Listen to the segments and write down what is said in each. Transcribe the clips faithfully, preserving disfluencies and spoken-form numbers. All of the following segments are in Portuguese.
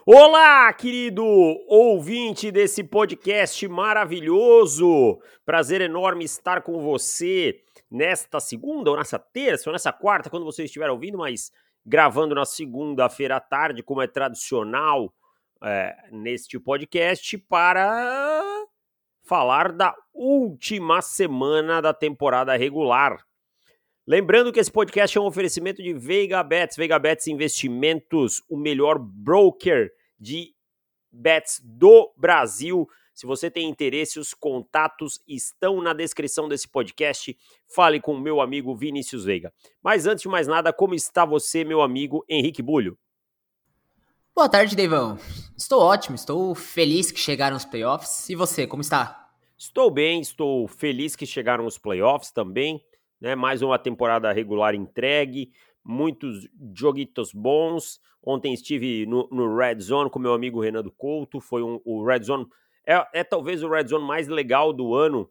Olá, querido ouvinte desse podcast maravilhoso. Prazer enorme estar com você nesta segunda, ou nessa terça, ou nessa quarta, quando você estiver ouvindo, mas gravando na segunda-feira à tarde, como é tradicional é, neste podcast, para falar da última semana da temporada regular. Lembrando que esse podcast é um oferecimento de Veiga Bets, Veiga Bets Investimentos, o melhor broker de bets do Brasil. Se você tem interesse, os contatos estão na descrição desse podcast. Fale com o meu amigo Vinícius Veiga. Mas antes de mais nada, como está você, meu amigo Henrique Bulho? Boa tarde, Deivão. Estou ótimo, estou feliz que chegaram os playoffs. E você, como está? Estou bem, estou feliz que chegaram os playoffs também. Né, mais uma temporada regular entregue, muitos joguitos bons. Ontem estive no, no Red Zone com meu amigo Renan Couto. Foi um, o Red Zone é, é talvez o Red Zone mais legal do ano,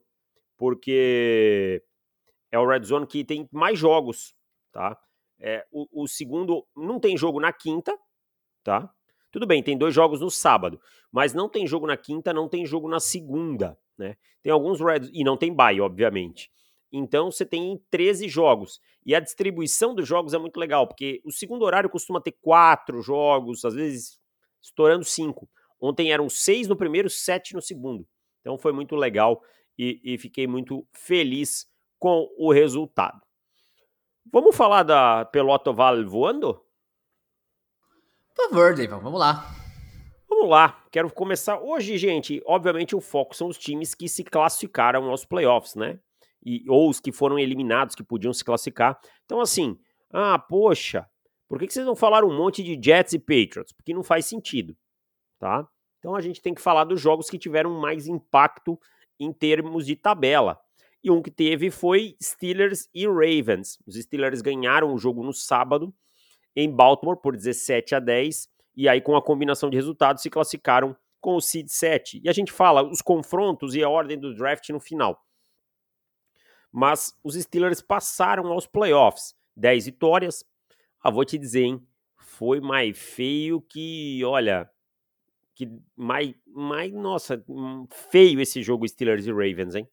porque é o Red Zone que tem mais jogos, tá? É, o, o segundo não tem jogo na quinta, tá? Tudo bem, tem dois jogos no sábado, mas não tem jogo na quinta, não tem jogo na segunda, né? Tem alguns Red e não tem bye, obviamente. Então você tem treze jogos. E a distribuição dos jogos é muito legal, porque o segundo horário costuma ter quatro jogos, às vezes estourando cinco. Ontem eram seis no primeiro, sete no segundo. Então foi muito legal e, e fiquei muito feliz com o resultado. Vamos falar da pelota oval voando? Por favor, Deivão, vamos lá. Vamos lá, quero começar hoje, gente. Obviamente o foco são os times que se classificaram aos playoffs, né? E, ou os que foram eliminados, que podiam se classificar. Então, assim, ah, poxa, por que, que vocês não falaram um monte de Jets e Patriots? Porque não faz sentido, tá? Então a gente tem que falar dos jogos que tiveram mais impacto em termos de tabela. E um que teve foi Steelers e Ravens. Os Steelers ganharam o jogo no sábado em Baltimore por dezessete a dez, e aí com a combinação de resultados se classificaram com o seed sete. E a gente fala os confrontos e a ordem do draft no final. Mas os Steelers passaram aos playoffs. dez vitórias. Ah, vou te dizer, hein? Foi mais feio que, olha, que mais, mais, nossa, feio esse jogo Steelers e Ravens, hein?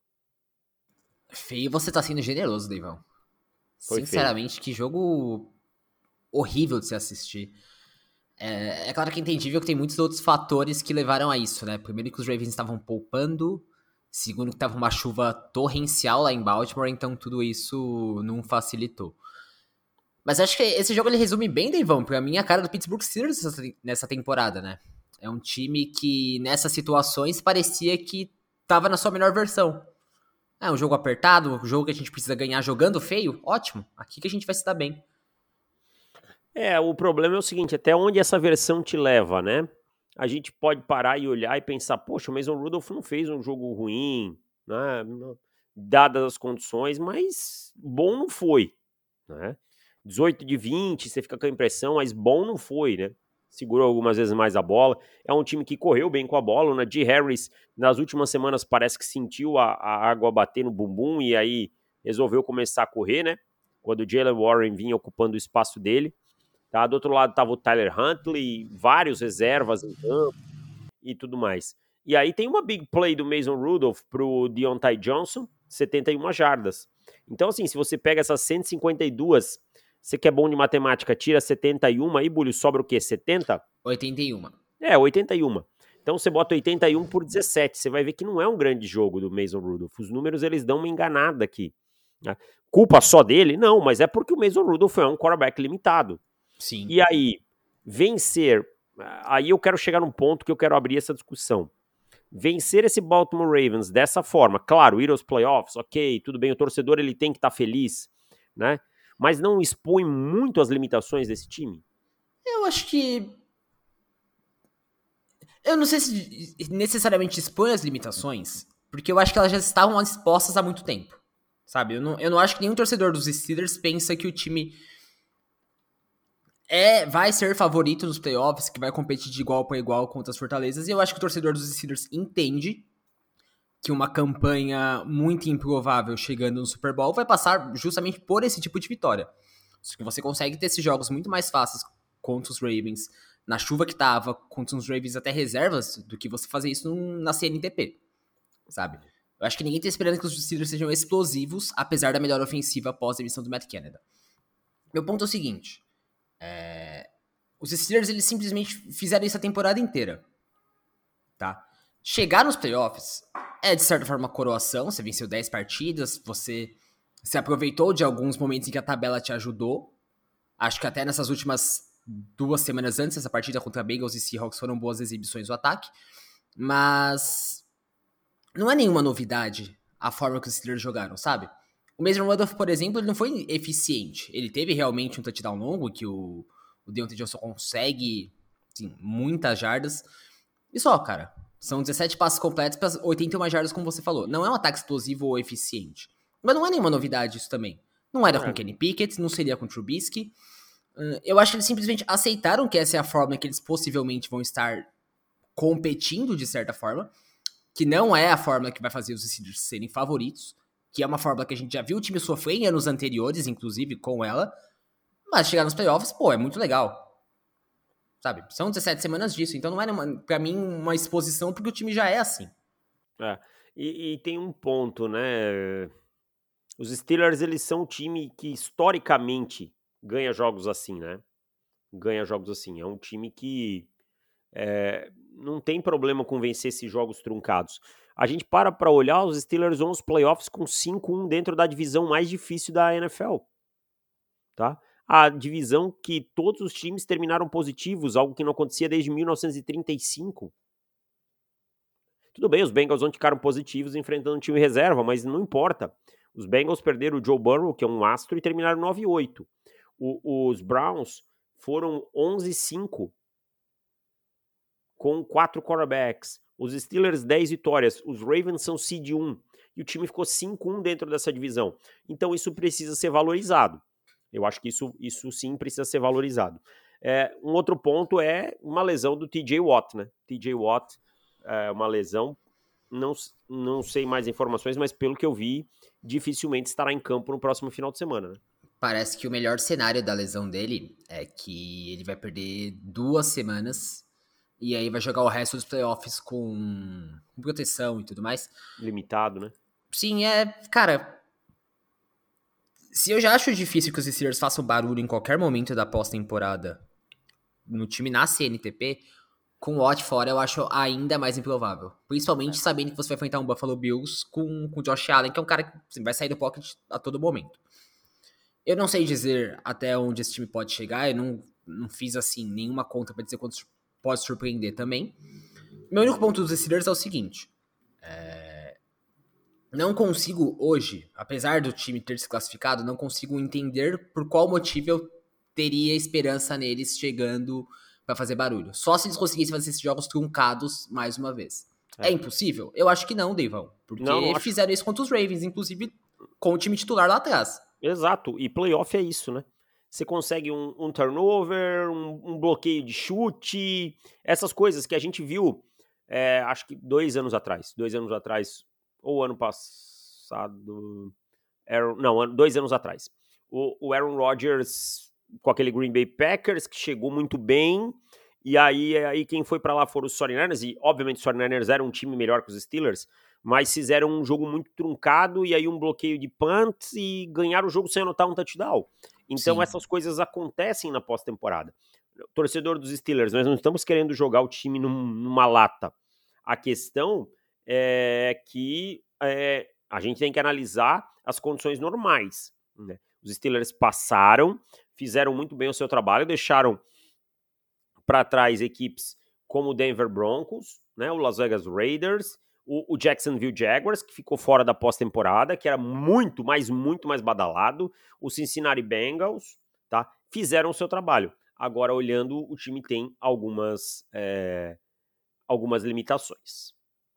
Feio, você tá sendo generoso, Deivão. Foi Sinceramente, feio. que jogo horrível de se assistir. É, é claro que é entendível que tem muitos outros fatores que levaram a isso, né? Primeiro que os Ravens estavam poupando, segundo que tava uma chuva torrencial lá em Baltimore, então tudo isso não facilitou. Mas acho que esse jogo ele resume bem, Deivão, pra mim a cara do Pittsburgh Steelers nessa temporada, né? É um time que nessas situações parecia que tava na sua melhor versão. É um jogo apertado, um jogo que a gente precisa ganhar jogando feio, ótimo, aqui que a gente vai se dar bem. É, o problema é o seguinte, até onde essa versão te leva, né? A gente pode parar e olhar e pensar, poxa, o Mason Rudolph não fez um jogo ruim, né? Dadas as condições, mas bom não foi, né? dezoito de vinte, você fica com a impressão, mas bom não foi, né? Segurou algumas vezes mais a bola. É um time que correu bem com a bola. O Najee Harris, nas últimas semanas, parece que sentiu a, a água bater no bumbum e aí resolveu começar a correr, né? Quando o Jaylen Warren vinha ocupando o espaço dele. Tá? Do outro lado estava o Tyler Huntley, vários reservas em campo e tudo mais. E aí tem uma big play do Mason Rudolph pro Deontay Johnson, setenta e uma jardas. Então, assim, se você pega essas cento e cinquenta e duas, você que é bom de matemática, tira setenta e um aí, Bulho, sobra o quê? setenta? oitenta e um. É, oitenta e um. Então você bota oitenta e um por dezessete, você vai ver que não é um grande jogo do Mason Rudolph. Os números, eles dão uma enganada aqui. Né? Culpa só dele? Não, mas é porque o Mason Rudolph é um quarterback limitado. Sim. E aí, vencer, aí eu quero chegar num ponto que eu quero abrir essa discussão. Vencer esse Baltimore Ravens dessa forma, claro, ir aos playoffs, ok, tudo bem, o torcedor ele tem que estar tá feliz, né? Mas não expõe muito as limitações desse time? Eu acho que... Eu não sei se necessariamente expõe as limitações, porque eu acho que elas já estavam expostas há muito tempo, sabe? Eu não, eu não acho que nenhum torcedor dos Steelers pensa que o time é, vai ser favorito nos playoffs, que vai competir de igual para igual contra as Fortalezas, e eu acho que o torcedor dos Steelers entende que uma campanha muito improvável chegando no Super Bowl vai passar justamente por esse tipo de vitória. Que você consegue ter esses jogos muito mais fáceis contra os Ravens, na chuva que tava, contra uns Ravens até reservas, do que você fazer isso num, na C N T P, sabe? Eu acho que ninguém tá esperando que os Steelers sejam explosivos, apesar da melhor ofensiva após a emissão do Matt Canada. Meu ponto é o seguinte, é... os Steelers, eles simplesmente fizeram isso a temporada inteira, tá? Chegar nos playoffs é, de certa forma, uma coroação, você venceu dez partidas, você se aproveitou de alguns momentos em que a tabela te ajudou, acho que até nessas últimas duas semanas antes dessa partida contra Bengals e Seahawks foram boas exibições do ataque, mas não é nenhuma novidade a forma que os Steelers jogaram, sabe? O Mason Rudolph, por exemplo, ele não foi eficiente. Ele teve realmente um touchdown longo, que o, o Deontay Johnson consegue, assim, muitas jardas. E só, cara, são dezessete passes completos para oitenta e uma jardas, como você falou. Não é um ataque explosivo ou eficiente. Mas não é nenhuma novidade isso também. Não era é. com Kenny Pickett, não seria com Trubisky. Uh, eu acho que eles simplesmente aceitaram que essa é a forma que eles possivelmente vão estar competindo, de certa forma, que não é a fórmula que vai fazer os Steelers serem favoritos, que é uma fórmula que a gente já viu o time sofrer em anos anteriores, inclusive, com ela, mas chegar nos playoffs, pô, é muito legal, sabe? São dezessete semanas disso, então não é, uma, pra mim, uma exposição, porque o time já é assim. É, e, e tem um ponto, né? Os Steelers, eles são um time que, historicamente, ganha jogos assim, né? Ganha jogos assim. É um time que é, não tem problema com vencer esses jogos truncados. A gente para pra olhar, os Steelers vão aos playoffs com cinco a um dentro da divisão mais difícil da N F L. Tá? A divisão que todos os times terminaram positivos, algo que não acontecia desde mil novecentos e trinta e cinco. Tudo bem, os Bengals não ficaram positivos enfrentando um time reserva, mas não importa. Os Bengals perderam o Joe Burrow, que é um astro, e terminaram nove a oito. O, os Browns foram onze a cinco com quatro quarterbacks. Os Steelers, dez vitórias. Os Ravens são seed um. E o time ficou cinco a um dentro dessa divisão. Então isso precisa ser valorizado. Eu acho que isso, isso sim precisa ser valorizado. É, um outro ponto é uma lesão do T J Watt, né? T J Watt é uma lesão, não, não sei mais informações, mas pelo que eu vi, dificilmente estará em campo no próximo final de semana, né? Parece que o melhor cenário da lesão dele é que ele vai perder duas semanas e aí vai jogar o resto dos playoffs com, com proteção e tudo mais. Limitado, né? Sim, é... Cara, se eu já acho difícil que os Steelers façam barulho em qualquer momento da pós-temporada no time na C N T P, com o Watt fora eu acho ainda mais improvável. Principalmente é. sabendo que você vai enfrentar um Buffalo Bills com o Josh Allen, que é um cara que assim, vai sair do pocket a todo momento. Eu não sei dizer até onde esse time pode chegar, eu não, não fiz assim nenhuma conta pra dizer quanto pode surpreender também. Meu único ponto dos Steelers é o seguinte, é... não consigo hoje, apesar do time ter se classificado, não consigo entender por qual motivo eu teria esperança neles chegando pra fazer barulho. Só se eles conseguissem fazer esses jogos truncados mais uma vez. É, é impossível? Eu acho que não, Deivão, porque não, não fizeram acho... isso contra os Ravens, inclusive com o time titular lá atrás. Exato, e playoff é isso, né? Você consegue um, um turnover, um, um bloqueio de chute, essas coisas que a gente viu, é, acho que dois anos atrás, dois anos atrás, ou ano passado, Aaron, não, dois anos atrás. O, o Aaron Rodgers com aquele Green Bay Packers, que chegou muito bem, e aí, aí quem foi pra lá foram os forty-niners, e obviamente os forty-niners eram um time melhor que os Steelers, mas fizeram um jogo muito truncado, e aí um bloqueio de punt, e ganharam o jogo sem anotar um touchdown. Então Sim. essas coisas acontecem na pós-temporada. Torcedor dos Steelers, nós não estamos querendo jogar o time num, numa lata. A questão é que é, a gente tem que analisar as condições normais, né? Os Steelers passaram, fizeram muito bem o seu trabalho, deixaram para trás equipes como o Denver Broncos, né, o Las Vegas Raiders, o, o Jacksonville Jaguars, que ficou fora da pós-temporada, que era muito, mais, muito mais badalado, o Cincinnati Bengals, tá, fizeram o seu trabalho. Agora, olhando, o time tem algumas, é, algumas limitações.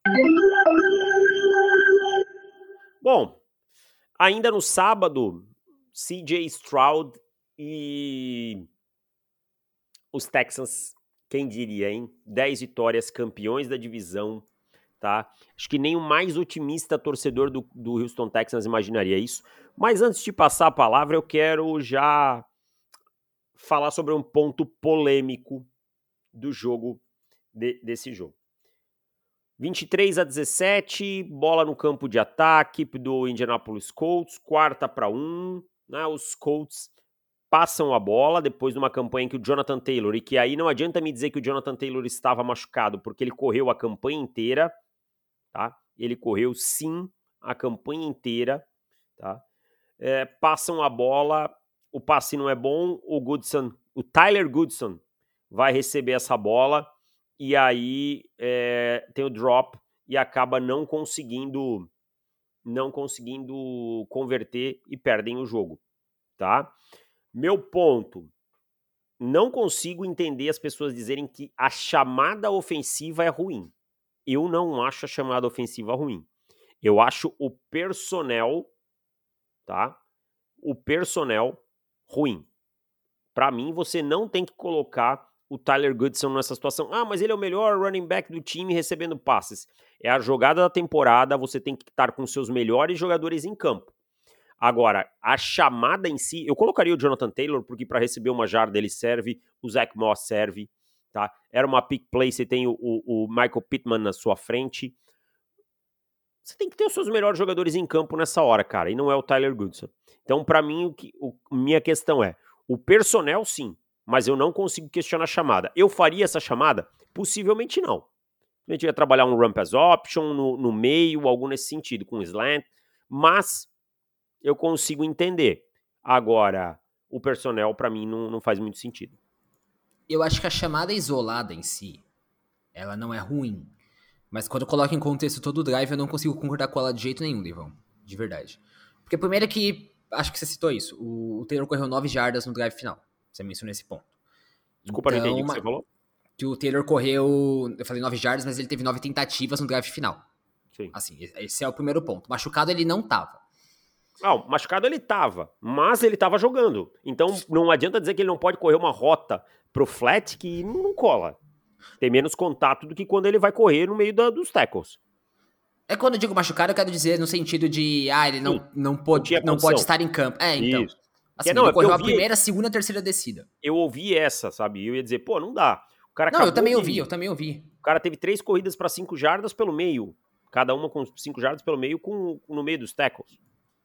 Bom, ainda no sábado, C J Stroud e os Texans, quem diria, hein? dez vitórias, campeões da divisão, tá? Acho que nem o mais otimista torcedor do, do Houston Texans imaginaria isso. Mas antes de passar a palavra, eu quero já falar sobre um ponto polêmico do jogo, de, desse jogo. vinte e três a dezessete, bola no campo de ataque do Indianapolis Colts, quarta para um, né, os Colts passam a bola depois de uma campanha em que o Jonathan Taylor, e que aí não adianta me dizer que o Jonathan Taylor estava machucado, porque ele correu a campanha inteira, tá? Ele correu sim a campanha inteira, tá? É, passam a bola, o passe não é bom, o Goodson, o Tyler Goodson vai receber essa bola, e aí é, tem o drop e acaba não conseguindo não conseguindo converter e perdem o jogo, tá? Meu ponto, não consigo entender as pessoas dizerem que a chamada ofensiva é ruim. Eu não acho a chamada ofensiva ruim. Eu acho o personnel, tá? O personnel ruim. Para mim, você não tem que colocar o Tyler Goodson nessa situação. Ah, mas ele é o melhor running back do time recebendo passes. É a jogada da temporada, você tem que estar com seus melhores jogadores em campo. Agora, a chamada em si, eu colocaria o Jonathan Taylor, porque para receber uma jarda ele serve, o Zach Moss serve, tá? Era uma pick play, você tem o, o, o Michael Pittman na sua frente. Você tem que ter os seus melhores jogadores em campo nessa hora, cara, e não é o Tyler Goodson. Então, para mim, o que, o, minha questão é, o personnel sim, mas eu não consigo questionar a chamada. Eu faria essa chamada? Possivelmente não. A gente ia trabalhar um run pass option no, no meio, algo nesse sentido, com slant, mas eu consigo entender. Agora, o personnel, para mim, não, não faz muito sentido. Eu acho que a chamada isolada em si, ela não é ruim. Mas quando eu coloco em contexto todo o drive, eu não consigo concordar com ela de jeito nenhum, Livão. De verdade. Porque primeiro que, acho que você citou isso, o, o Taylor correu nove jardas no drive final. Você mencionou esse ponto. Desculpa, então, não entendi o que você falou. Que o Taylor correu, eu falei nove jardas, mas ele teve nove tentativas no drive final. Sim. Assim, esse é o primeiro ponto. Machucado ele não tava. Ah, machucado ele tava, mas ele tava jogando. Então não adianta dizer que ele não pode correr uma rota pro flat que não cola. Tem menos contato do que quando ele vai correr no meio da, dos tackles. É quando eu digo machucado, eu quero dizer no sentido de, ah, ele não, não, pode, não pode estar em campo. É, então. Isso. Assim, é, não, ele correu vi, a primeira, segunda, terceira descida. Eu ouvi essa, sabe? Eu ia dizer, pô, não dá. O cara não, eu também de... ouvi, eu também ouvi. O cara teve três corridas para cinco jardas pelo meio. Cada uma com cinco jardas pelo meio, com, no meio dos tackles.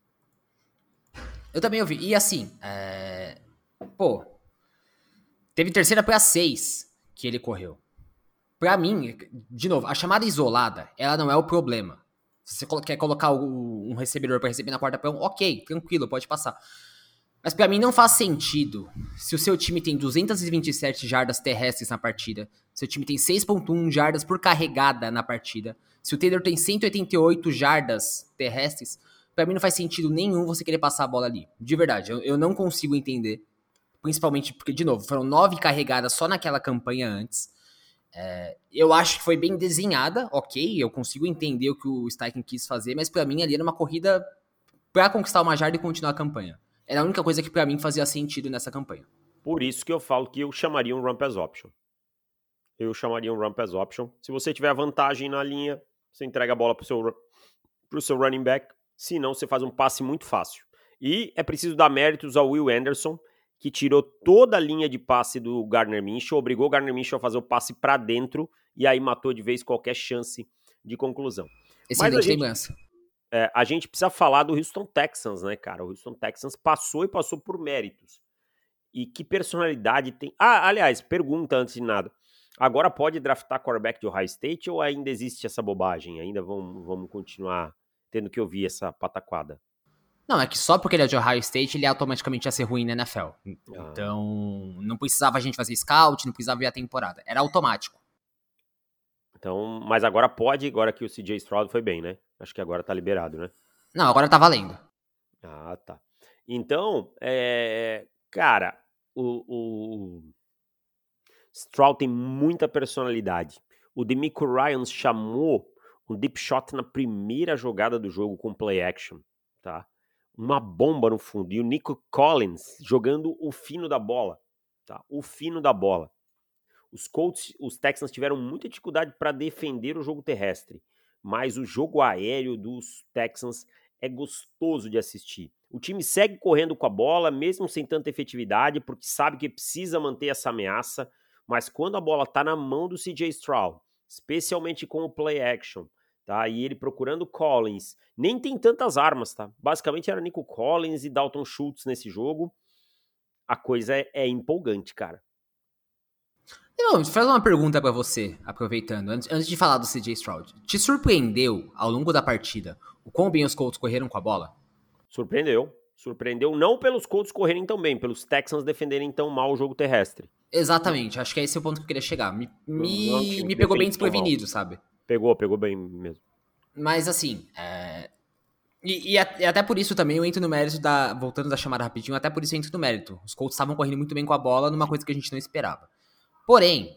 Eu também ouvi. E assim, é... pô, teve terceira para seis que ele correu. Pra mim, de novo, a chamada isolada, ela não é o problema. Se você quer colocar um recebedor pra receber na quarta para um, ok, tranquilo, pode passar. Mas pra mim não faz sentido se o seu time tem duzentas e vinte e sete jardas terrestres na partida, seu time tem seis ponto um jardas por carregada na partida, se o Taylor tem cento e oitenta e oito jardas terrestres, pra mim não faz sentido nenhum você querer passar a bola ali. De verdade, eu, eu não consigo entender. Principalmente porque, de novo, foram nove carregadas só naquela campanha antes. É, eu acho que foi bem desenhada, ok, eu consigo entender o que o Steichen quis fazer, mas pra mim ali era uma corrida pra conquistar uma jarda e continuar a campanha. Era a única coisa que pra mim fazia sentido nessa campanha. Por isso que eu falo que eu chamaria um run pass option. Eu chamaria um run pass option. Se você tiver vantagem na linha, você entrega a bola pro seu, pro seu running back. Se não, você faz um passe muito fácil. E é preciso dar méritos ao Will Anderson, que tirou toda a linha de passe do Gardner Minshew, obrigou o Gardner Minshew a fazer o passe para dentro e aí matou de vez qualquer chance de conclusão. Excelente Mas a lembrança. Gente, é, a gente precisa falar do Houston Texans, né, cara? O Houston Texans passou e passou por méritos. E que personalidade tem... Ah, aliás, pergunta antes de nada. Agora pode draftar quarterback de Ohio State ou ainda existe essa bobagem? Ainda vamos, vamos continuar tendo que ouvir essa pataquada? Não, é que só porque ele é de Ohio State, ele automaticamente ia ser ruim na N F L. Então, não precisava a gente fazer scout, não precisava ver a temporada. Era automático. Então, mas agora pode, agora que o C J Stroud foi bem, né? Acho que agora tá liberado, né? Não, agora tá valendo. Ah, tá. Então, é... cara, o, o... Stroud tem muita personalidade. O DeMeco Ryans chamou um deep shot na primeira jogada do jogo com play action, tá? Uma bomba no fundo. E o Nico Collins jogando o fino da bola. Tá? O fino da bola. Os Colts, os Texans tiveram muita dificuldade para defender o jogo terrestre. Mas o jogo aéreo dos Texans é gostoso de assistir. O time segue correndo com a bola, mesmo sem tanta efetividade, porque sabe que precisa manter essa ameaça. mas quando a bola tá na mão do C J Stroud, especialmente com o play action, tá? E ele procurando Collins, nem tem tantas armas, tá? Basicamente era Nico Collins e Dalton Schultz nesse jogo. A coisa é, é empolgante, cara. Não, deixa eu fazer uma pergunta pra você, aproveitando, antes, antes de falar do C J Stroud. Te surpreendeu, ao longo da partida, o quão bem os Colts correram com a bola? Surpreendeu. Surpreendeu não pelos Colts correrem tão bem, pelos Texans defenderem tão mal o jogo terrestre. Exatamente, acho que é esse o ponto que eu queria chegar. Me, me, Não, me pegou bem desprevenido, sabe? Pegou, pegou bem mesmo. Mas assim, é... E, e, até por isso também eu entro no mérito da... Voltando da chamada rapidinho, até por isso eu entro no mérito. Os Colts estavam correndo muito bem com a bola, numa coisa que a gente não esperava. Porém,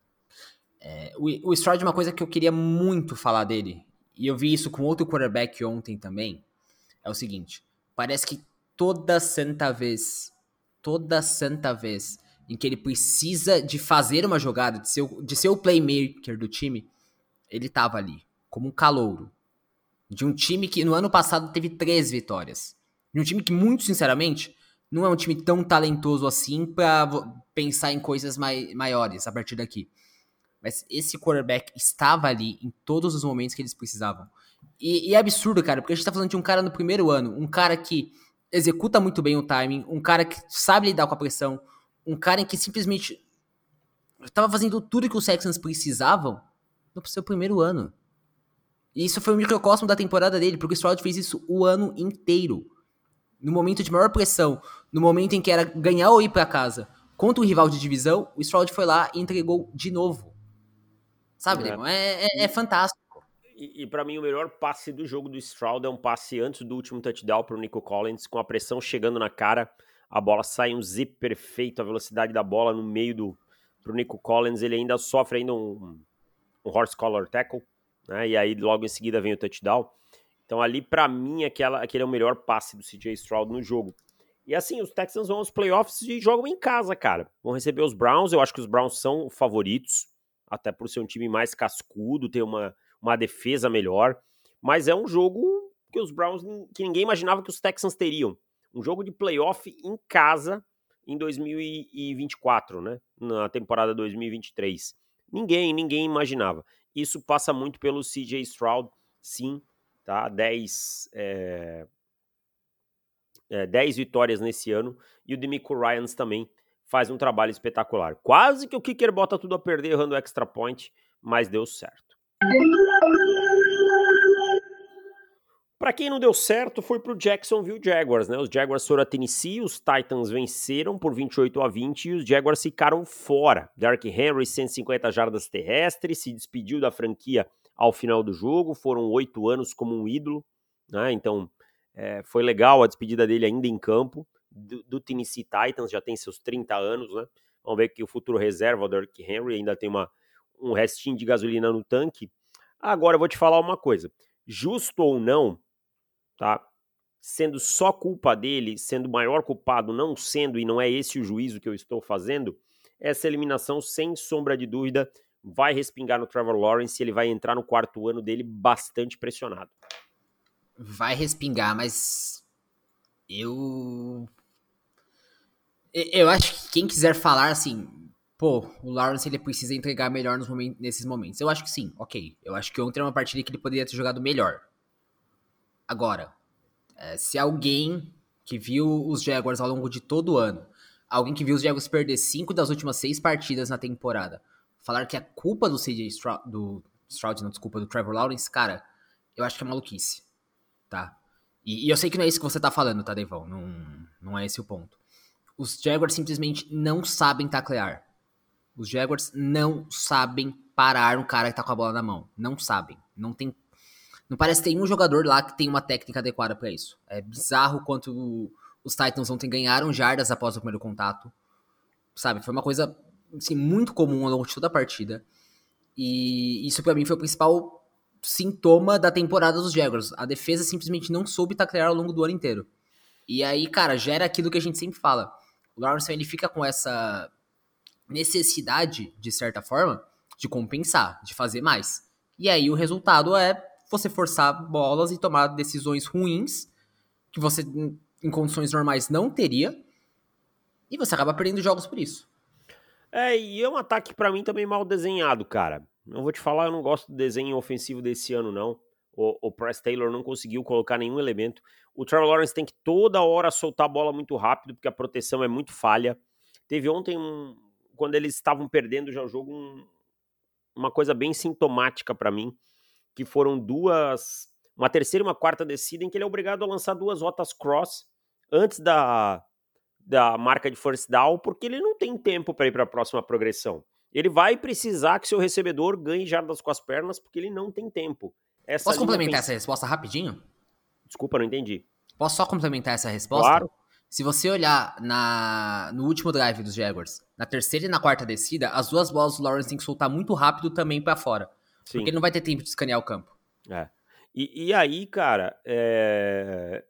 é, o, o Stroud é uma coisa que eu queria muito falar dele, e eu vi isso com outro quarterback ontem também, é o seguinte, parece que toda santa vez, toda santa vez em que ele precisa de fazer uma jogada, de ser, de ser o playmaker do time, ele tava ali, como um calouro. De um time que no ano passado teve três vitórias. De um time que, muito sinceramente, não é um time tão talentoso assim pra pensar em coisas mai- maiores a partir daqui. Mas esse quarterback estava ali em todos os momentos que eles precisavam. E, e é absurdo, cara, porque a gente tá falando de um cara no primeiro ano, um cara que executa muito bem o timing, um cara que sabe lidar com a pressão, um cara em que simplesmente estava fazendo tudo que os Texans precisavam no seu primeiro ano. E isso foi um microcosmo da temporada dele, porque o Stroud fez isso o ano inteiro. No momento de maior pressão, no momento em que era ganhar ou ir pra casa contra um rival de divisão, o Stroud foi lá e entregou de novo. Sabe, Devon? É, é, é fantástico. E, e para mim o melhor passe do jogo do Stroud é um passe antes do último touchdown pro Nico Collins, com a pressão chegando na cara, a bola sai um zip perfeito, a velocidade da bola no meio do pro Nico Collins, ele ainda sofre ainda um, um horse collar tackle, né? E aí logo em seguida vem o touchdown. Então ali para mim aquela, aquele é o melhor passe do C J Stroud no jogo. E assim, os Texans vão aos playoffs e jogam em casa, cara. Vão receber os Browns, eu acho que os Browns são favoritos, até por ser um time mais cascudo, ter uma, uma defesa melhor. Mas é um jogo que os Browns, que ninguém imaginava que os Texans teriam. Um jogo de playoff em casa em dois mil e vinte e quatro, né? Na temporada dois mil e vinte e três. Ninguém, ninguém imaginava. Isso passa muito pelo C J Stroud, sim, tá? dez, é... É, dez vitórias nesse ano, e o DeMeco Ryans também faz um trabalho espetacular. Quase que o kicker bota tudo a perder errando o extra point, mas deu certo. Para quem não deu certo, foi pro Jacksonville Jaguars, né? Os Jaguars foram a Tennessee, os Titans venceram por vinte e oito a vinte e os Jaguars ficaram fora. Derrick Henry, cento e cinquenta jardas terrestres, se despediu da franquia ao final do jogo, foram oito anos como um ídolo, né? Então, é, foi legal a despedida dele ainda em campo, do, do Tennessee Titans, já tem seus trinta anos, né? Vamos ver que o futuro reserva, o Derrick Henry, ainda tem uma, um restinho de gasolina no tanque. Agora eu vou te falar uma coisa, justo ou não, tá? Sendo só culpa dele, sendo o maior culpado, não sendo, e não é esse o juízo que eu estou fazendo, essa eliminação, sem sombra de dúvida, vai respingar no Trevor Lawrence e ele vai entrar no quarto ano dele bastante pressionado. Vai respingar, mas eu... Eu acho que quem quiser falar assim, pô, o Lawrence ele precisa entregar melhor nos momentos, nesses momentos. Eu acho que sim, ok. Eu acho que ontem era uma partida que ele poderia ter jogado melhor. Agora, é, se alguém que viu os Jaguars ao longo de todo o ano, alguém que viu os Jaguars perder cinco das últimas seis partidas na temporada, falar que é culpa do C J Stroud, do Stroud, não, desculpa, do Trevor Lawrence, cara, eu acho que é maluquice, tá? E, e eu sei que não é isso que você tá falando, tá, Devão? Não, não é esse o ponto. Os Jaguars simplesmente não sabem taclear. Os Jaguars não sabem parar um cara que tá com a bola na mão. Não sabem. Não tem... Não parece ter um jogador lá que tem uma técnica adequada pra isso. É bizarro quanto os Titans ontem ganharam jardas após o primeiro contato. Sabe? Foi uma coisa assim, muito comum ao longo de toda a partida. E isso pra mim foi o principal sintoma da temporada dos Jaguars. A defesa simplesmente não soube taclear ao longo do ano inteiro. E aí, cara, gera aquilo que a gente sempre fala. O Lawrence, ele fica com essa necessidade, de certa forma, de compensar, de fazer mais. E aí o resultado é você forçar bolas e tomar decisões ruins, que você, em condições normais, não teria, e você acaba perdendo jogos por isso. É, e é um ataque pra mim também mal desenhado, cara. Eu vou te falar, eu não gosto do desenho ofensivo desse ano, não. O, o Press Taylor não conseguiu colocar nenhum elemento. O Trevor Lawrence tem que toda hora soltar a bola muito rápido, porque a proteção é muito falha. Teve ontem, um, quando eles estavam perdendo já o jogo, um, uma coisa bem sintomática pra mim, que foram duas... Uma terceira e uma quarta descida em que ele é obrigado a lançar duas rotas cross antes da, da marca de first down, porque ele não tem tempo para ir para a próxima progressão. Ele vai precisar que seu recebedor ganhe jardas com as pernas, porque ele não tem tempo. Essa Posso complementar ofensiva... essa resposta rapidinho? Desculpa, não entendi. Posso só complementar essa resposta? Claro. Se você olhar na, no último drive dos Jaguars, na terceira e na quarta descida, as duas bolas do Lawrence tem que soltar muito rápido também para fora. Sim. Porque ele não vai ter tempo de escanear o campo. É. E, e aí, cara, é...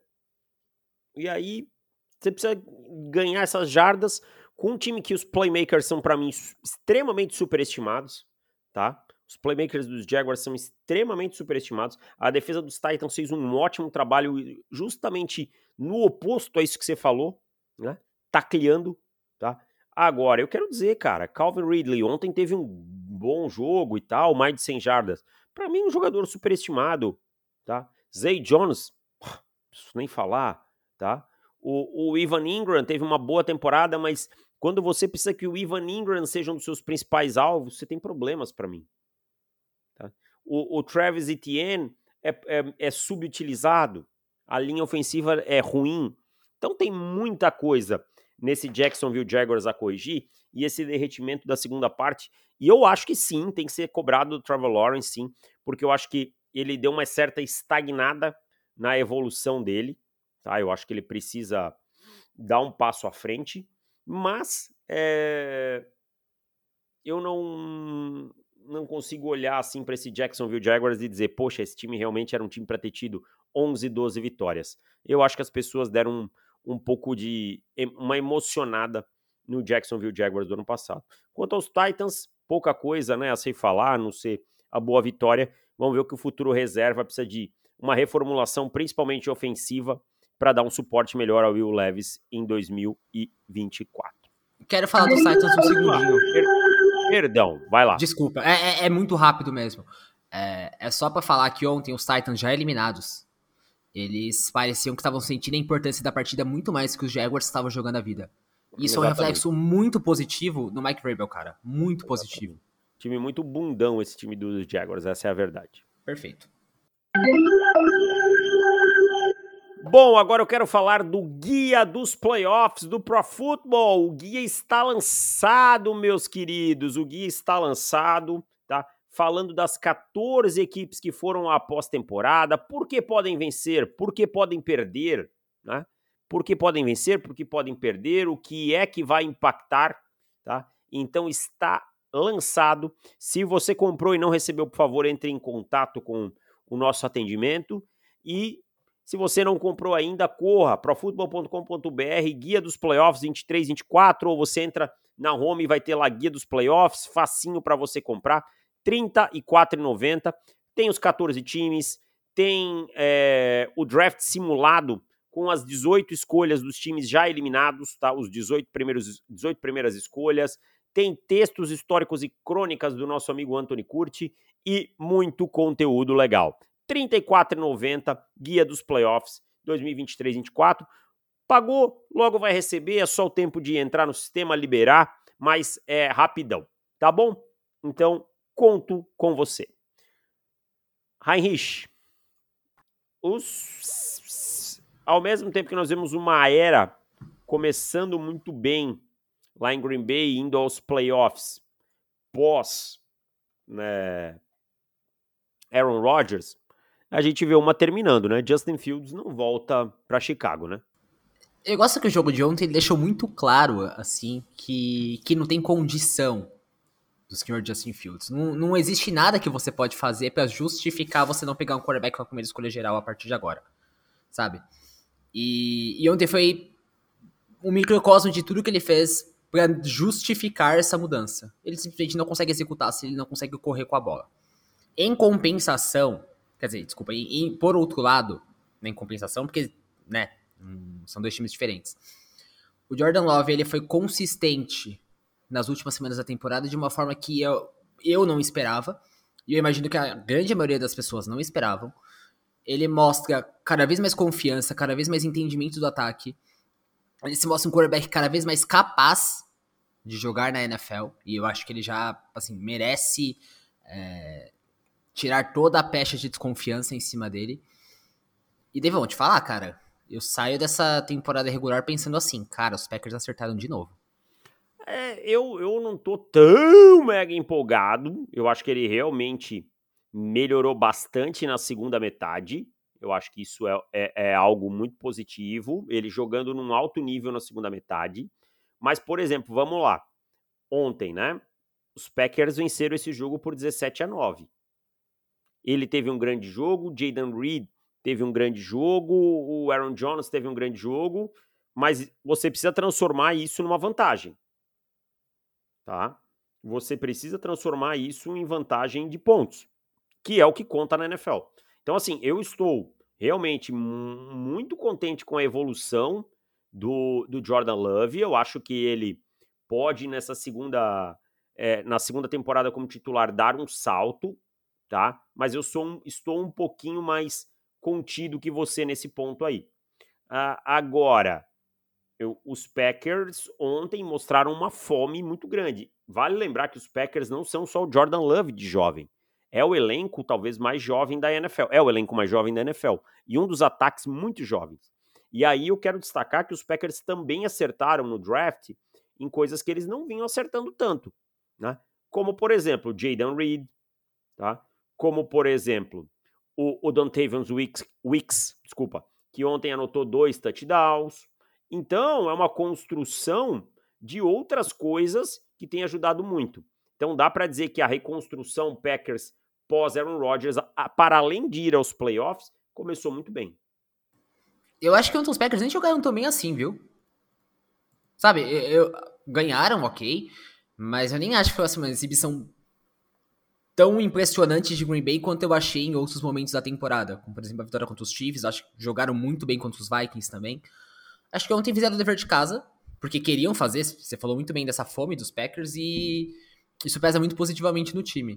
e aí você precisa ganhar essas jardas com um time que os playmakers são, para mim, extremamente superestimados, tá? Os playmakers dos Jaguars são extremamente superestimados. A defesa dos Titans fez um ótimo trabalho justamente no oposto a isso que você falou, né? Tacleando, tá? Agora, eu quero dizer, cara, Calvin Ridley ontem teve um bom jogo e tal, mais de cem jardas. Para mim, um jogador superestimado, tá? Zay Jones, não preciso nem falar, tá? O, o Evan Ingram teve uma boa temporada, mas quando você precisa que o Evan Ingram seja um dos seus principais alvos, você tem problemas para mim. Tá? O, o Travis Etienne é, é, é subutilizado, a linha ofensiva é ruim. Então tem muita coisa nesse Jacksonville Jaguars a corrigir e esse derretimento da segunda parte. E eu acho que sim, tem que ser cobrado do Trevor Lawrence, sim, porque eu acho que ele deu uma certa estagnada na evolução dele. Tá? Eu acho que ele precisa dar um passo à frente, mas é... eu não, não consigo olhar assim para esse Jacksonville Jaguars e dizer, poxa, esse time realmente era um time para ter tido onze, doze vitórias. Eu acho que as pessoas deram um, um pouco de uma emocionada no Jacksonville Jaguars do ano passado. Quanto aos Titans, pouca coisa, né, a sei falar, a não ser a boa vitória. Vamos ver o que o futuro reserva, precisa de uma reformulação, principalmente ofensiva, para dar um suporte melhor ao Will Levis em dois mil e vinte e quatro. Quero falar dos Titans um segundinho. Perdão, vai lá. Desculpa, é, é, é muito rápido mesmo. É, é só para falar que ontem os Titans já eliminados, eles pareciam que estavam sentindo a importância da partida muito mais que os Jaguars estavam jogando a vida. Isso Exatamente. É um reflexo muito positivo no Mike Vrabel, cara. Muito Exatamente. Positivo. Time muito bundão esse time dos Jaguars, essa é a verdade. Perfeito. Bom, agora eu quero falar do guia dos playoffs do Pro Football. O guia está lançado, meus queridos. O guia está lançado, tá? Falando das quatorze equipes que foram à pós-temporada. Por que podem vencer? Por que podem perder? Né? Por que podem vencer? Por que podem perder? O que é que vai impactar? Tá? Então está lançado. Se você comprou e não recebeu, por favor, entre em contato com o nosso atendimento. E se você não comprou ainda, corra, profutbol ponto com ponto b r, guia dos playoffs vinte e três, vinte e quatro, ou você entra na home e vai ter lá guia dos playoffs, facinho para você comprar, trinta e quatro reais e noventa centavos. Tem os quatorze times, tem é, o draft simulado com as dezoito escolhas dos times já eliminados, tá? Os dezoito, primeiros, dezoito primeiras escolhas, tem textos históricos e crônicas do nosso amigo Anthony Curti e muito conteúdo legal. trinta e quatro reais e noventa centavos, guia dos playoffs dois mil e vinte e três vinte e quatro. Pagou, logo vai receber, é só o tempo de entrar no sistema, liberar, mas é rapidão, tá bom? Então, conto com você. Heinrich, os... ao mesmo tempo que nós vemos uma era começando muito bem lá em Green Bay, indo aos playoffs, pós, né, Aaron Rodgers, a gente vê uma terminando, né? Justin Fields não volta para Chicago, né? Eu gosto que o jogo de ontem deixou muito claro, assim, que, que não tem condição do senhor Justin Fields. Não, não existe nada que você pode fazer para justificar você não pegar um quarterback com a primeira escolha geral a partir de agora, sabe? E, e ontem foi um microcosmo de tudo que ele fez para justificar essa mudança. Ele simplesmente não consegue executar se ele não consegue correr com a bola. Em compensação, quer dizer, desculpa, em, em, por outro lado, em compensação, porque, né, hum, são dois times diferentes. O Jordan Love, ele foi consistente nas últimas semanas da temporada de uma forma que eu, eu não esperava, e eu imagino que a grande maioria das pessoas não esperavam. Ele mostra cada vez mais confiança, cada vez mais entendimento do ataque. Ele se mostra um quarterback cada vez mais capaz de jogar na N F L, e eu acho que ele já, assim, merece é, tirar toda a pecha de desconfiança em cima dele. E Devon, te falar, cara, eu saio dessa temporada regular pensando assim, cara, os Packers acertaram de novo. É, eu, eu não tô tão mega empolgado, eu acho que ele realmente melhorou bastante na segunda metade, eu acho que isso é, é, é algo muito positivo, ele jogando num alto nível na segunda metade. Mas, por exemplo, vamos lá. Ontem, né? Os Packers venceram esse jogo por dezessete a nove. Ele teve um grande jogo, Jayden Reed teve um grande jogo, o Aaron Jones teve um grande jogo, mas você precisa transformar isso numa vantagem. Tá? Você precisa transformar isso em vantagem de pontos, que é o que conta na N F L. Então, assim, eu estou realmente muito contente com a evolução do, do Jordan Love. Eu acho que ele pode, nessa segunda, é, na segunda temporada como titular, dar um salto, tá? Mas eu sou um, estou um pouquinho mais contido que você nesse ponto aí. Ah, agora, eu, os Packers ontem mostraram uma fome muito grande. Vale lembrar que os Packers não são só o Jordan Love de jovem. É o elenco talvez mais jovem da N F L. É o elenco mais jovem da N F L. E um dos ataques muito jovens. E aí eu quero destacar que os Packers também acertaram no draft em coisas que eles não vinham acertando tanto, né? Como, por exemplo, o Jayden Reed, tá? Como, por exemplo, o, o Dontavius Wicks, Wicks, desculpa, que ontem anotou dois touchdowns. Então, é uma construção de outras coisas que tem ajudado muito. Então, dá para dizer que a reconstrução Packers pós-Aaron Rodgers, para além de ir aos playoffs, começou muito bem. Eu acho que ontem os Packers nem jogaram tão bem assim, viu? Sabe, eu, eu, ganharam, ok, mas eu nem acho que foi assim, uma exibição tão impressionante de Green Bay quanto eu achei em outros momentos da temporada. Como, por exemplo, a vitória contra os Chiefs. Acho que jogaram muito bem contra os Vikings também. Acho que ontem fizeram o dever de casa, porque queriam fazer. Você falou muito bem dessa fome dos Packers e isso pesa muito positivamente no time.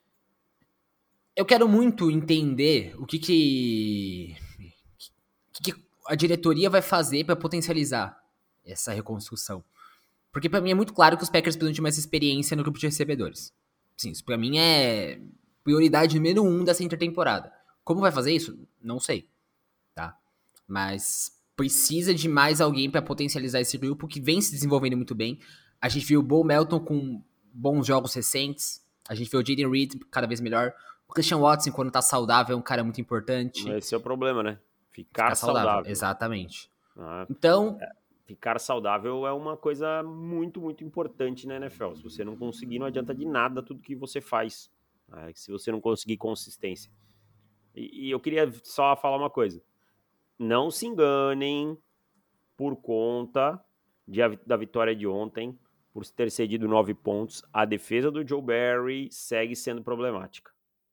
Eu quero muito entender o que que, que, que a diretoria vai fazer para potencializar essa reconstrução. Porque para mim é muito claro que os Packers precisam de mais experiência no grupo de recebedores. Sim, isso pra mim é prioridade número um dessa intertemporada. Como vai fazer isso? Não sei, tá? Mas precisa de mais alguém pra potencializar esse grupo que vem se desenvolvendo muito bem. A gente viu o Bo Melton com bons jogos recentes. A gente viu o Jayden Reed cada vez melhor. O Christian Watson, quando tá saudável, é um cara muito importante. Esse é o problema, né? Ficar, Ficar saudável. saudável. Exatamente. Ah, Então, é, ficar saudável é uma coisa muito, muito importante na N F L. Se você não conseguir, não adianta de nada tudo que você faz. Né? Se você não conseguir consistência. E, e eu queria só falar uma coisa. Não se enganem por conta de, da vitória de ontem, por ter cedido nove pontos. A defesa do Joe Barry segue sendo problemática.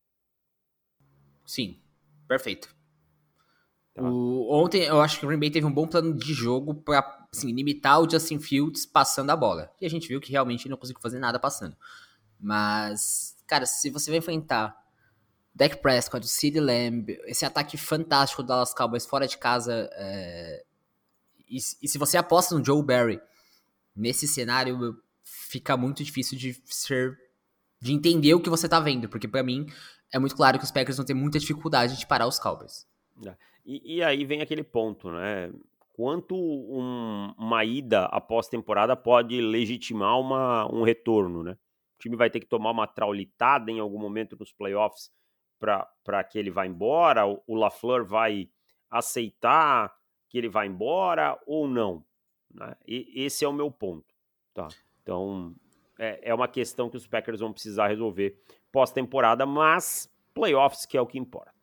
Sim, perfeito. Tá. O, ontem eu acho que o Green Bay teve um bom plano de jogo pra assim, limitar o Justin Fields passando a bola. E a gente viu que realmente ele não conseguiu fazer nada passando. Mas, cara, se você vai enfrentar Dak Prescott, CeeDee Lamb, esse ataque fantástico do Dallas Cowboys fora de casa, é... e, e se você aposta no Joe Barry nesse cenário, fica muito difícil de ser de entender o que você tá vendo, porque pra mim é muito claro que os Packers vão ter muita dificuldade de parar os Cowboys. E, e aí vem aquele ponto, né? Quanto um, uma ida após temporada pode legitimar uma, um retorno, né? O time vai ter que tomar uma traulitada em algum momento nos playoffs para que ele vá embora, o, o LaFleur vai aceitar que ele vá embora ou não, né? E, esse é o meu ponto, tá? Então, é, é uma questão que os Packers vão precisar resolver pós-temporada, mas playoffs que é o que importa.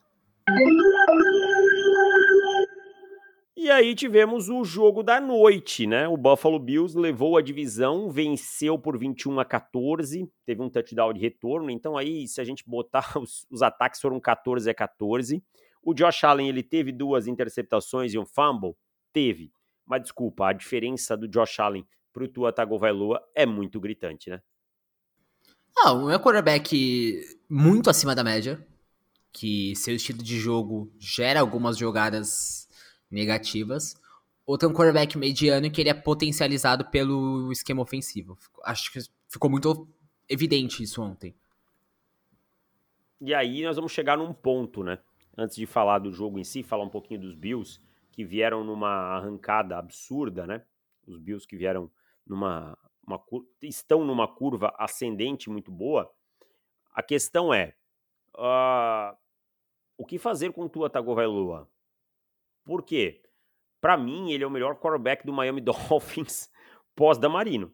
E aí tivemos o jogo da noite, né? O Buffalo Bills levou a divisão, venceu por vinte e um a quatorze, teve um touchdown de retorno, então aí se a gente botar os, os ataques foram quatorze a quatorze. O Josh Allen, ele teve duas interceptações e um fumble? Teve. Mas desculpa, a diferença do Josh Allen pro Tua Tagovailoa é muito gritante, né? Ah, um é um quarterback muito acima da média, que seu estilo de jogo gera algumas jogadas negativas. Outro é um quarterback mediano que ele é potencializado pelo esquema ofensivo. Acho que ficou muito evidente isso ontem. E aí nós vamos chegar num ponto, né? Antes de falar do jogo em si, falar um pouquinho dos Bills, que vieram numa arrancada absurda, né? Os Bills que vieram numa... Uma, estão numa curva ascendente muito boa. A questão é... Uh, o que fazer com o Tua Tagovailoa? Por quê? Para mim, ele é o melhor quarterback do Miami Dolphins pós-Damarino.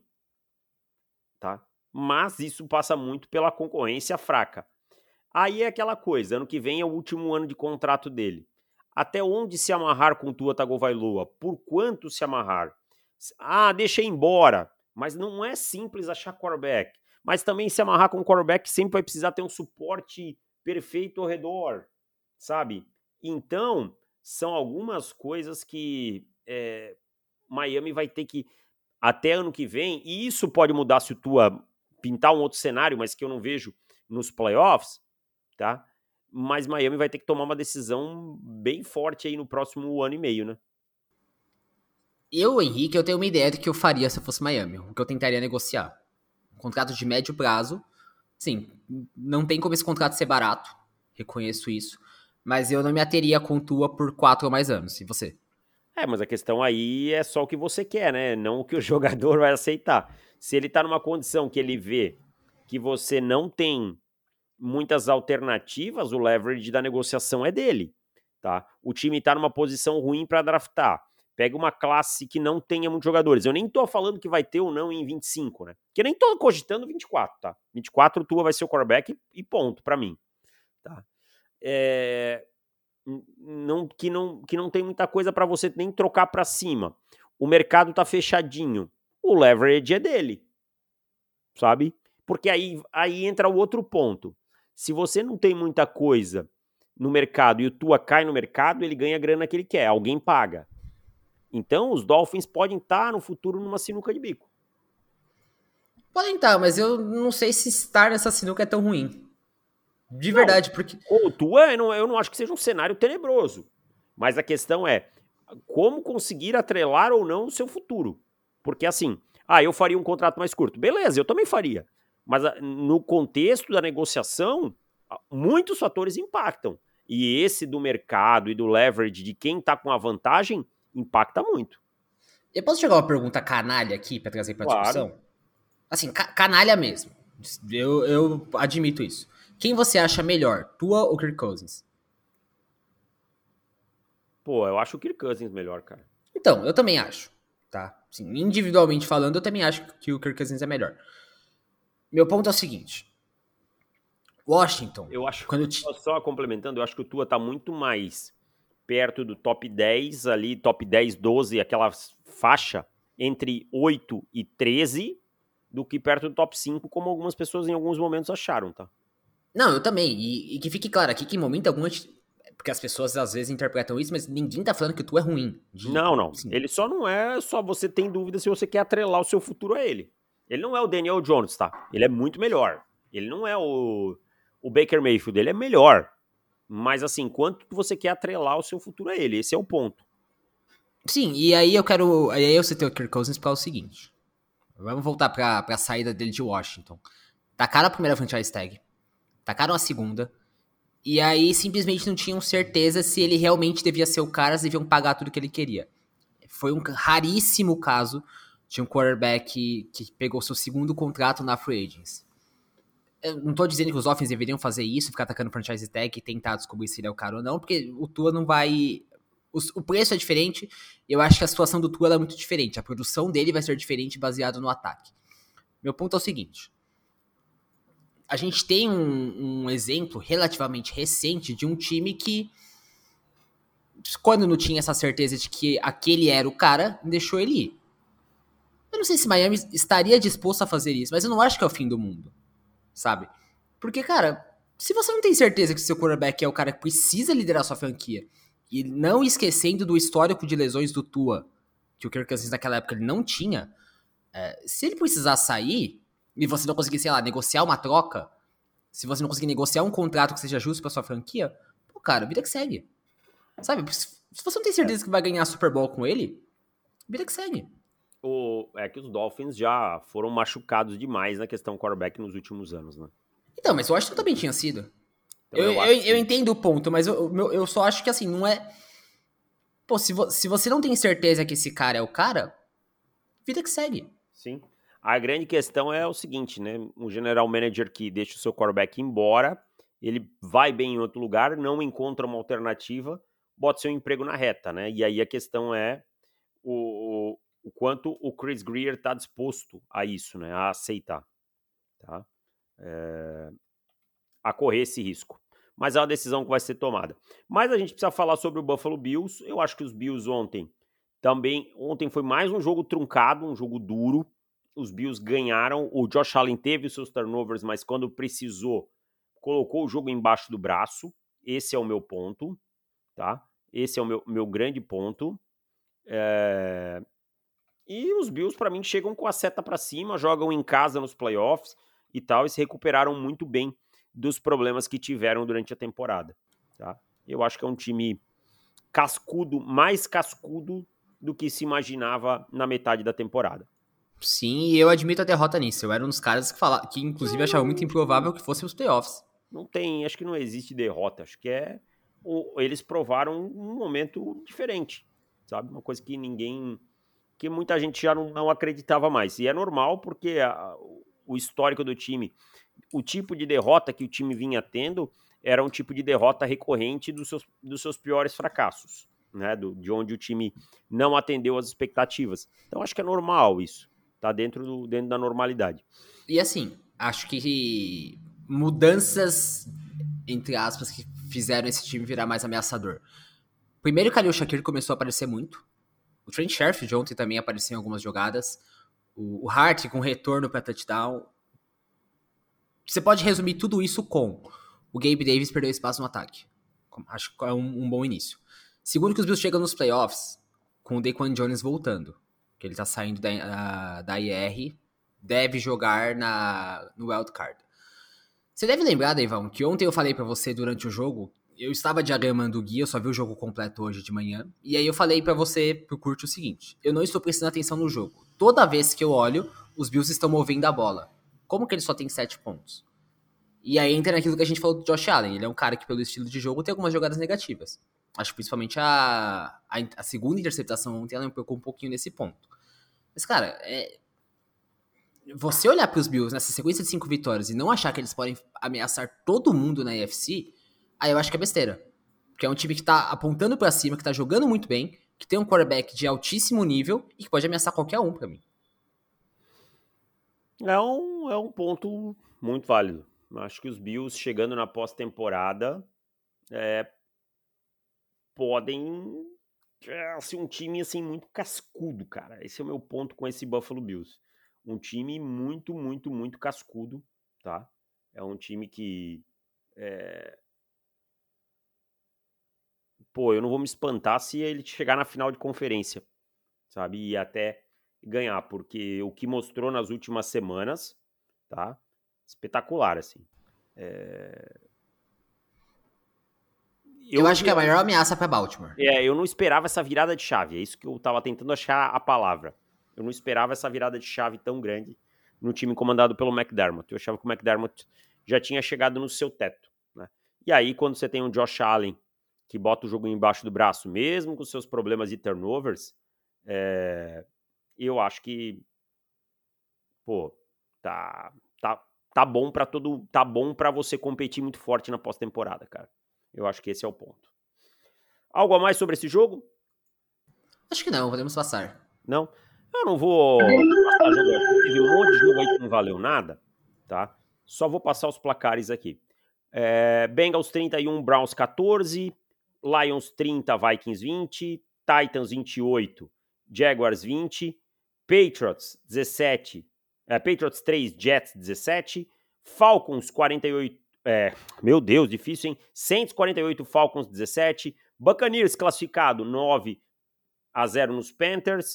Tá? Mas isso passa muito pela concorrência fraca. Aí é aquela coisa, ano que vem é o último ano de contrato dele. Até onde se amarrar com Tua Tagovailoa? Por quanto se amarrar? Ah, deixa ir embora. Mas não é simples achar quarterback. Mas também se amarrar com quarterback sempre vai precisar ter um suporte perfeito ao redor, sabe? Então, são algumas coisas que é, Miami vai ter que, até ano que vem, e isso pode mudar se o Tua pintar um outro cenário, mas que eu não vejo nos playoffs, tá? Mas Miami vai ter que tomar uma decisão bem forte aí no próximo ano e meio, né? Eu, Henrique, eu tenho uma ideia do que eu faria se eu fosse Miami, o que eu tentaria negociar. Um contrato de médio prazo. Sim, não tem como esse contrato ser barato, reconheço isso, mas eu não me ateria com Tua por quatro ou mais anos, e você? É, mas a questão aí é só o que você quer, né? Não o que o jogador vai aceitar. Se ele tá numa condição que ele vê que você não tem muitas alternativas, o leverage da negociação é dele, tá? O time tá numa posição ruim para draftar. Pega uma classe que não tenha muitos jogadores. Eu nem tô falando que vai ter ou não em vinte e cinco, né? Porque eu nem tô cogitando vinte e quatro, tá? vinte e quatro, o Tua vai ser o quarterback e ponto, pra mim, tá? É... Não, que, não, que não tem muita coisa para você nem trocar para cima. O mercado tá fechadinho. O leverage é dele, sabe? Porque aí, aí entra o outro ponto. Se você não tem muita coisa no mercado e o Tua cai no mercado, ele ganha a grana que ele quer, alguém paga. Então, os Dolphins podem estar no futuro numa sinuca de bico. Podem estar, mas eu não sei se estar nessa sinuca é tão ruim. De não, verdade, porque... Com o Tua, eu não, eu não acho que seja um cenário tenebroso. Mas a questão é, como conseguir atrelar ou não o seu futuro? Porque assim, ah, eu faria um contrato mais curto. Beleza, eu também faria. Mas no contexto da negociação, muitos fatores impactam. E esse do mercado e do leverage de quem tá com a vantagem impacta muito. Eu posso jogar uma pergunta canalha aqui pra trazer pra Claro. discussão? Assim, ca canalha mesmo. Eu, eu admito isso. Quem você acha melhor, Tua ou Kirk Cousins? Pô, eu acho o Kirk Cousins melhor, cara. Então, eu também acho, tá? Assim, individualmente falando, eu também acho que o Kirk Cousins é melhor. Meu ponto é o seguinte. Washington. Eu acho, quando te... só complementando, eu acho que o Tua tá muito mais perto do top dez ali, top dez, doze, aquela faixa entre oito e treze, do que perto do top cinco, como algumas pessoas em alguns momentos acharam, tá? Não, eu também. E, e que fique claro aqui que em momento algum, porque as pessoas às vezes interpretam isso, mas ninguém tá falando que o Tua é ruim. De... Não, não. Sim. Ele só não é, só você tem dúvida se você quer atrelar o seu futuro a ele. Ele não é o Daniel Jones, tá? Ele é muito melhor. Ele não é o, o Baker Mayfield, ele é melhor. Mas assim, quanto você quer atrelar o seu futuro a ele? Esse é o ponto. Sim, e aí eu quero... Aí eu citei o Kirk Cousins para o seguinte. Vamos voltar pra, pra saída dele de Washington. Tacaram a primeira franchise tag. Tacaram a segunda. E aí simplesmente não tinham certeza se ele realmente devia ser o cara, se deviam pagar tudo que ele queria. Foi um raríssimo caso de um quarterback que, que pegou seu segundo contrato na Free Agents. Eu não tô dizendo que os Dolphins deveriam fazer isso, ficar atacando franchise tag e tentar descobrir se ele é o cara ou não, porque o Tua não vai... O, o preço é diferente, eu acho que a situação do Tua é muito diferente. A produção dele vai ser diferente baseado no ataque. Meu ponto é o seguinte. A gente tem um, um exemplo relativamente recente de um time que, quando não tinha essa certeza de que aquele era o cara, deixou ele ir. Eu não sei se Miami estaria disposto a fazer isso, mas eu não acho que é o fim do mundo, sabe? Porque, cara, se você não tem certeza que o seu quarterback é o cara que precisa liderar sua franquia, e não esquecendo do histórico de lesões do Tua, que o Kirk Cousins naquela época ele não tinha, É, se ele precisar sair, e você não conseguir, sei lá, negociar uma troca, se você não conseguir negociar um contrato que seja justo pra sua franquia, pô, cara, vida que segue. Sabe? Se você não tem certeza que vai ganhar Super Bowl com ele, vida que segue. O, é que os Dolphins já foram machucados demais na questão quarterback nos últimos anos, né? Então, mas eu acho que também tinha sido. Então Eu, eu eu, acho eu que entendo o ponto, mas eu, eu, eu só acho que assim, não é. Pô, se, vo, se você não tem certeza que esse cara é o cara, vida que segue. sim. A grande questão é o seguinte, né? Um general manager que deixa o seu quarterback embora, ele vai bem em outro lugar, não encontra uma alternativa, bota seu emprego na reta, né? E aí a questão é o, o quanto o Chris Greer está disposto a isso, né? A aceitar, tá? É, a correr esse risco. Mas é uma decisão que vai ser tomada. Mas a gente precisa falar sobre o Buffalo Bills. Eu acho que os Bills ontem também... Ontem foi mais um jogo truncado, um jogo duro. Os Bills ganharam. O Josh Allen teve os seus turnovers, mas quando precisou, colocou o jogo embaixo do braço. Esse é o meu ponto, tá? Esse é o meu, meu grande ponto. É... E os Bills, para mim, chegam com a seta para cima, jogam em casa nos playoffs e tal, e se recuperaram muito bem dos problemas que tiveram durante a temporada, tá? Eu acho que é um time cascudo, mais cascudo do que se imaginava na metade da temporada. Sim, e eu admito a derrota nisso. Eu era um dos caras que, fala, que inclusive, achava muito improvável que fosse os playoffs. Não tem, acho que não existe derrota, acho que é... Eles provaram um momento diferente, sabe? Uma coisa que ninguém... que muita gente já não, não acreditava mais. E é normal, porque a, o histórico do time, o tipo de derrota que o time vinha tendo, era um tipo de derrota recorrente dos seus, dos seus piores fracassos, né? Do, de onde o time não atendeu às expectativas. Então acho que é normal isso, tá dentro, do, dentro da normalidade. E assim, acho que mudanças, entre aspas, que fizeram esse time virar mais ameaçador. Primeiro, o Khalil Shakir começou a aparecer muito. O Trent Sherfield ontem também apareceu em algumas jogadas. O, o Hart com retorno para touchdown. Você pode resumir tudo isso com o Gabe Davis perdeu espaço no ataque. Acho que é um, um bom início. Segundo, que os Bills chegam nos playoffs com o Daquan Jones voltando. Que ele tá saindo da, da I R, deve jogar na, no wildcard. Você deve lembrar, Deivão, que ontem eu falei pra você durante o jogo, eu estava diagramando o guia, eu só vi o jogo completo hoje de manhã, e aí eu falei pra você, pro Curte, o seguinte, eu não estou prestando atenção no jogo. Toda vez que eu olho, os Bills estão movendo a bola. Como que ele só tem sete pontos? E aí entra naquilo que a gente falou do Josh Allen, ele é um cara que pelo estilo de jogo tem algumas jogadas negativas. Acho que principalmente a, a, a segunda interceptação ontem, ela me preocupou um pouquinho nesse ponto. Mas, cara, é... você olhar para os Bills nessa sequência de cinco vitórias e não achar que eles podem ameaçar todo mundo na A F C, aí eu acho que é besteira. Porque é um time que tá apontando para cima, que tá jogando muito bem, que tem um quarterback de altíssimo nível e que pode ameaçar qualquer um para mim. É um, é um ponto muito válido. Acho que os Bills, chegando na pós-temporada, é, podem é, ser um time assim, muito cascudo, cara. Esse é o meu ponto com esse Buffalo Bills. Um time muito, muito, muito cascudo, tá? É um time que... É... Pô, eu não vou me espantar se ele chegar na final de conferência, sabe? E até ganhar, porque o que mostrou nas últimas semanas, tá? Espetacular, assim. É... Eu, eu acho que é a maior ameaça para Baltimore. É, eu não esperava essa virada de chave. É isso que eu tava tentando achar a palavra. Eu não esperava essa virada de chave tão grande no time comandado pelo McDermott. Eu achava que o McDermott já tinha chegado no seu teto, né? E aí, quando você tem um Josh Allen que bota o jogo embaixo do braço, mesmo com seus problemas de turnovers, é... eu acho que, pô, tá, tá, tá bom para todo, tá bom para você competir muito forte na pós-temporada, cara. Eu acho que esse é o ponto. Algo a mais sobre esse jogo? Acho que não, podemos passar. Não? Eu não vou passar jogo aqui. Teve um monte de jogo aí que não valeu nada, tá? Só vou passar os placares aqui. É, Bengals trinta e um, Browns catorze, Lions trinta, Vikings vinte, Titans vinte e oito, Jaguars vinte, Patriots dezessete, é, Patriots três, Jets dezessete, Falcons quarenta e oito, é, meu Deus, difícil, hein? Saints quarenta e oito, Falcons dezessete, Buccaneers classificado nove a zero nos Panthers,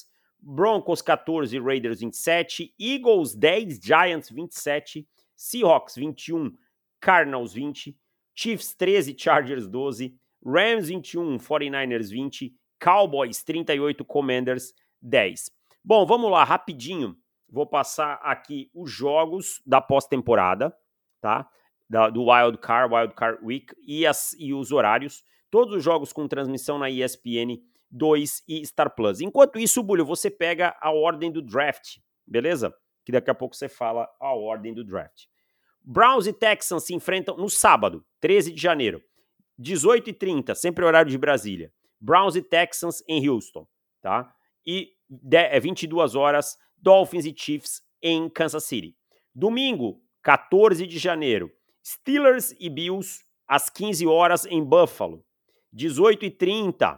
Broncos quatorze, Raiders vinte e sete, Eagles dez, Giants vinte e sete, Seahawks vinte e um, Cardinals vinte, Chiefs treze, Chargers doze, Rams vinte e um, forty-niners vinte, Cowboys trinta e oito, Commanders dez. Bom, vamos lá, rapidinho. Vou passar aqui os jogos da pós-temporada, tá? Da, do Wild Card, Wild Card Week e, as, e os horários. Todos os jogos com transmissão na E S P N dois e Star Plus. Enquanto isso, Bulho, você pega a ordem do draft, beleza? Que daqui a pouco você fala a ordem do draft. Browns e Texans se enfrentam no sábado, treze de janeiro, dezoito e trinta, sempre horário de Brasília. Browns e Texans em Houston, tá? E vinte e duas horas, Dolphins e Chiefs em Kansas City. Domingo, quatorze de janeiro, Steelers e Bills às quinze horas em Buffalo. dezoito e trinta,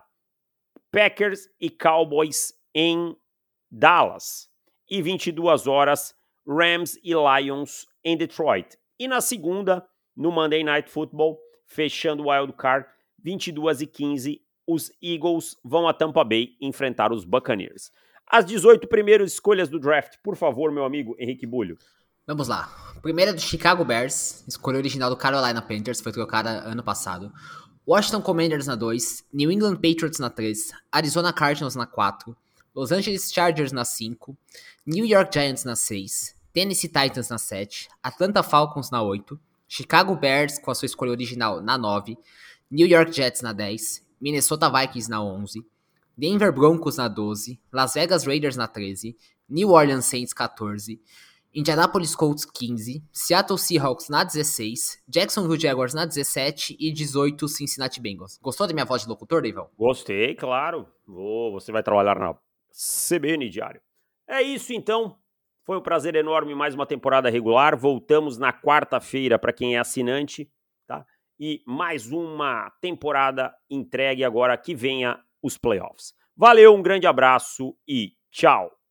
Packers e Cowboys em Dallas. E vinte e duas horas, Rams e Lions em Detroit. E na segunda, no Monday Night Football, fechando o Wild Card, vinte e duas e quinze, os Eagles vão a Tampa Bay enfrentar os Buccaneers. As dezoito primeiras escolhas do draft, por favor, meu amigo Henrique Bulho. Vamos lá. Primeira do Chicago Bears, escolha original do Carolina Panthers, foi trocada ano passado. Washington Commanders na dois, New England Patriots na três, Arizona Cardinals na quatro, Los Angeles Chargers na cinco, New York Giants na seis, Tennessee Titans na sete, Atlanta Falcons na oito, Chicago Bears com a sua escolha original na nove, New York Jets na dez, Minnesota Vikings na onze, Denver Broncos na doze, Las Vegas Raiders na treze, New Orleans Saints quatorze, Indianapolis Colts quinze, Seattle Seahawks na dezesseis, Jacksonville Jaguars na dezessete e dezoito Cincinnati Bengals. Gostou da minha voz de locutor, Deivão? Gostei, claro. Oh, você vai trabalhar na C B N Diário. É isso então. Foi um prazer enorme, mais uma temporada regular. Voltamos na quarta-feira para quem é assinante, tá? E mais uma temporada entregue agora que venha os playoffs. Valeu, um grande abraço e tchau!